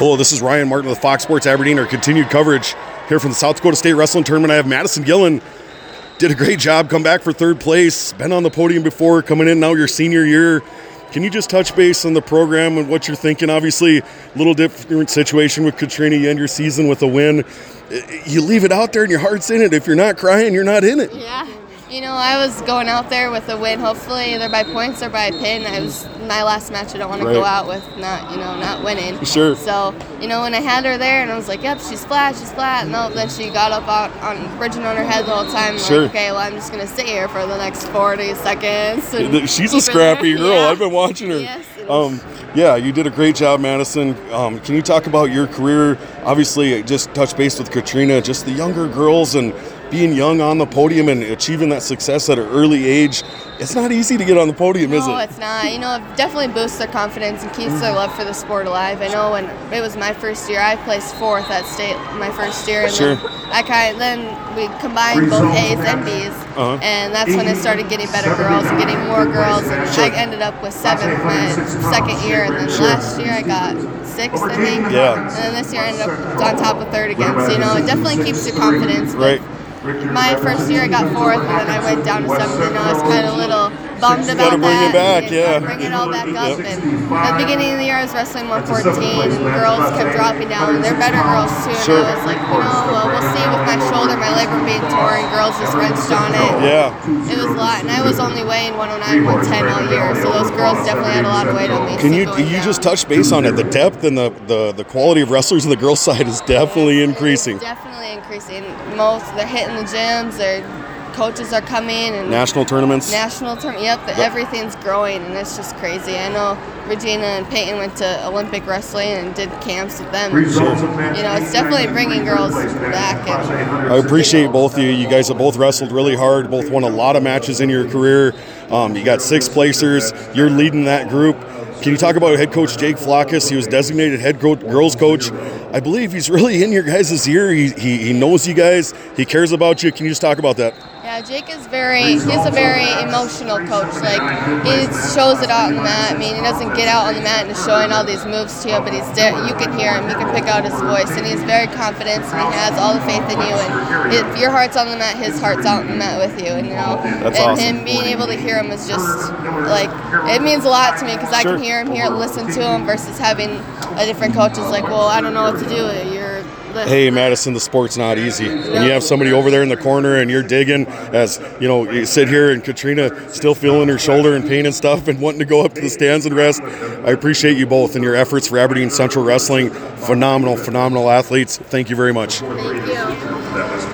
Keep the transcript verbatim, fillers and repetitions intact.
Hello, this is Ryan Martin with Fox Sports Aberdeen. Our continued coverage here from the South Dakota State Wrestling Tournament. I have Madison Gillen. Did a great job, come back for third place. Been on the podium before, coming in now your senior year. Can you just touch base on the program and what you're thinking? Obviously, a little different situation with Katrina. You end your season with a win. You leave it out there and your heart's in it. If you're not crying, you're not in it. Yeah. You know, I was going out there with a win, hopefully either by points or by a pin. I was my last match. I don't want to Right. go out with not, you know, not winning. Sure. So, you know, when I had her there and I was like, yep, she's flat, she's flat. No, then she got up out on bridging on her head the whole time. Sure. Like, okay, well, I'm just gonna sit here for the next forty seconds. And She's keep a scrappy her there. girl. Yeah. I've been watching her. Yes, it is. Um, yeah, you did a great job, Madison. Um, can you talk about your career? Obviously, just touch base with Katrina, just the younger girls and being young on the podium and achieving that success at an early age. It's not easy to get on the podium, is it? No, it's not. You know, it definitely boosts their confidence and keeps their love for the sport alive. I know when it was my first year, I placed fourth at state my first year, and Sure. then I kind of, then we combined both A's and B's, Uh-huh. and that's when I started getting better girls and getting more girls, and I ended up with seventh my second year, and then last year I got sixth, I think. Yeah. And then this year I ended up on top of third again. So you know, it definitely keeps your confidence. but Right. My first year I got fourth, and then I went down to seventh, and I was kind of a little bummed about gotta bring that. it back, and, yeah. Bring it all back up. Yep. And at the beginning of the year, I was wrestling one fourteen, and girls kept dropping down, and they're better girls too. And Sure. I was like, you know, well, we'll see with my shoulder, my labrum being torn, girls just wrenched on it. Yeah. It was a lot, and I was only weighing one oh nine, one ten all year, so those girls definitely had a lot of weight on me. Can so you going you down. just touch base on it? The depth and the, the, the quality of wrestlers on the girls' side is definitely increasing. It's definitely increasing. Most they're hitting the gyms. Their coaches are coming and National tournaments. national term. Yep, the, Yep. everything's growing and it's just crazy. I know Regina and Peyton went to Olympic wrestling and did camps with them. You know, it's definitely bringing girls back. And, I appreciate both of you. You guys have both wrestled really hard, both won a lot of matches in your career. Um, you got six placers. You're leading that group. Can you talk about head coach Jake Flackus? He was designated head coach, girls coach. I believe he's really in your guys' ear. He, he, he knows you guys. He cares about you. Can you just talk about that? Yeah, Jake is very, he's a very emotional coach. Like, he shows it out on the mat. I mean, he doesn't get out on the mat and is showing all these moves to you, but he's there. You can hear him. You can pick out his voice. And he's very confident, and he has all the faith in you. And if your heart's on the mat, his heart's out on the mat with you. And, you know, That's and awesome. him being able to hear him is just, like, it means a lot to me because I Sure. can hear him here, listen to him, versus having a different coach is like, well, I don't know what to do. You're this. Hey, Madison, the sport's not easy. When you have somebody over there in the corner and you're digging, as you know, you sit here and Katrina still feeling her shoulder and pain and stuff and wanting to go up to the stands and rest. I appreciate you both and your efforts for Aberdeen Central Wrestling. Phenomenal, phenomenal athletes. Thank you very much. Thank you.